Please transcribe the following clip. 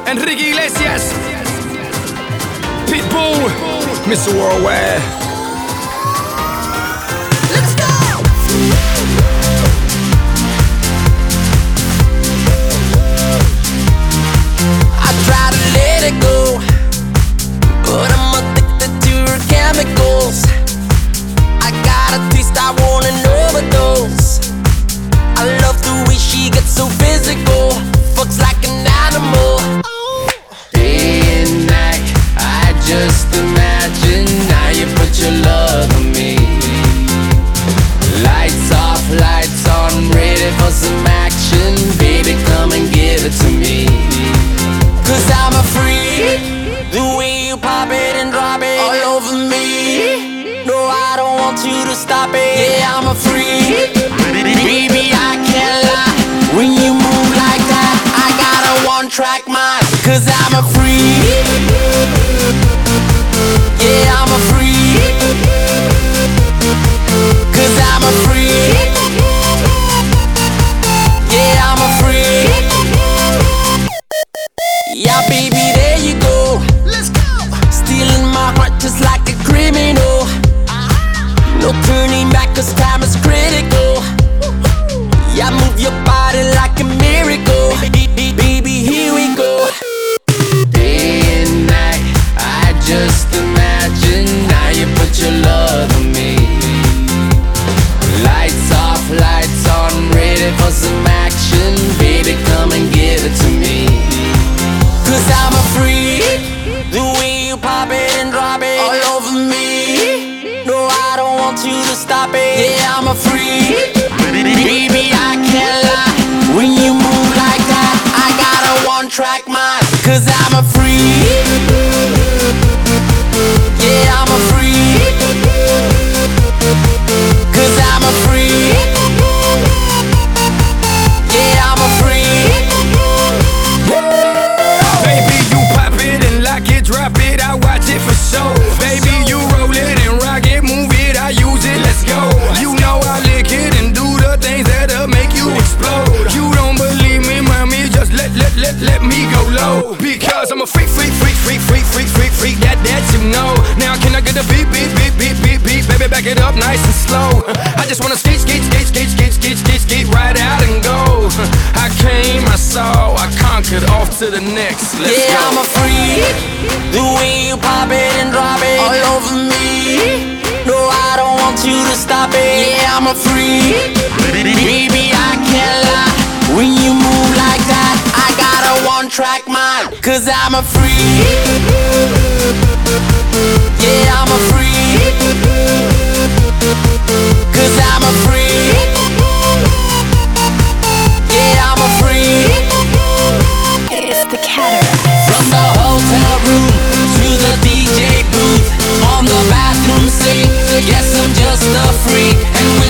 Enrique Iglesias, Pitbull, Mr. Worldwide. Let's go! I try to let it go, but I'm addicted to her chemicals. I got a taste, I want an overdose. I love the way she gets so physical, fucks like an animal. Day and night, I just imagine how you put your love on me. Lights off, lights on, ready for some action. Baby, come and give it to me. Cause I'm a freak, the way you pop it and drop it all over me. No, I don't want you to stop it. Yeah, I'm a freak, baby, I can't lie. When you move like that, I got a one-track mind. Cause I'm a freak, yeah, I'm a freak. Cause I'm a freak, yeah, I'm a freak. Yeah, baby, there you go. Let's go. Stealing my heart just like a criminal. No turning back cause time is critical. Yeah, move your body like a miracle. Baby, here we go. Day and night, I just imagine how you put your love on me. Lights off, lights on, ready for some action. Baby, come and give it to me. Cause I'm a freak, the way you pop it and drop it all over me. No, I don't want you to stop it. Yeah, I'm a freak, baby, I can't lie. When you move like that, I got a one-track mind. Cause I'm a freak, yeah, I'm a freak. Cause I'm a freak, yeah, I'm a freak. Baby, you pop it and lock it, drop it, I watch it for show. Baby, you roll it and rock it, move it, I use it, let's go. You know I lick it and do the things that'll make you explode. You don't believe me, mommy, just let me go low. Because I'm a freak, that you know. Now can I get a beat, baby, back it up nice and slow. I just wanna skate right out and go. I came, I saw, I conquered, off to the next. Let's yeah, go. I'm a freak, the way you pop it and drop it all over me. No, I don't want you to stop it. Yeah, I'm a freak, baby, I can't lie. When you move like that, I got a one-track mind. Cause I'm a freak, yeah, I'm a freak. Cause I'm a freak, yeah, I'm a freak. It's the Cataract. From the hotel room to the DJ booth, on the bathroom sink. Yes, I'm just a freak, and